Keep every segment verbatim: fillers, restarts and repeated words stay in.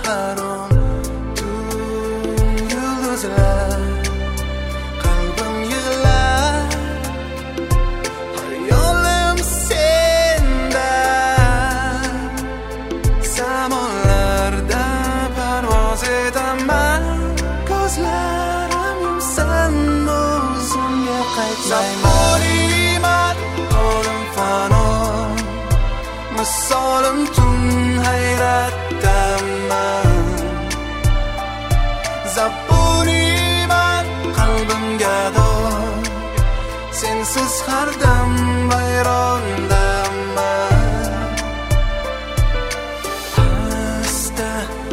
baron tun yulduzlar qalbim yig'lar hayolim senda samolarda parvoz etaman ko'zlarim yumsan o'zimga qaytmayman qo'lim fano misolim tun hayratdaman zabuniman qalbim gado sensiz har dam vayrondaman asta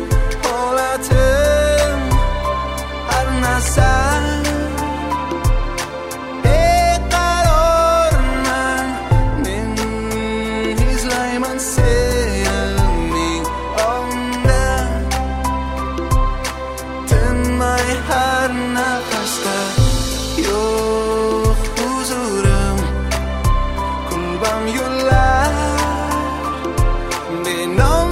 holatim har narsa beqarorman men izlayman sening onda tinmay har nafasda yo'q huzurim kulbam yo'llar benom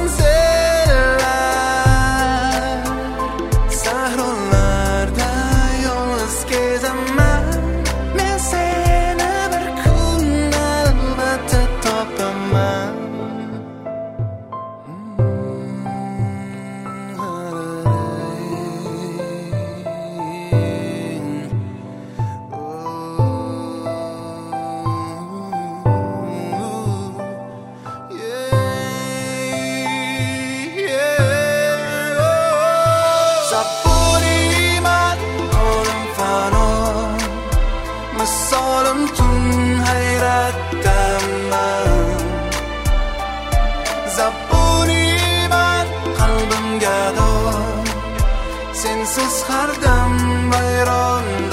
manzillar sahrolarda yolg'iz kezaman men seni bir kun albatta topaman Zabuniman qo'lim fano misolim tun hayratdaman zabuniman qalbim gado sensiz har dam vayron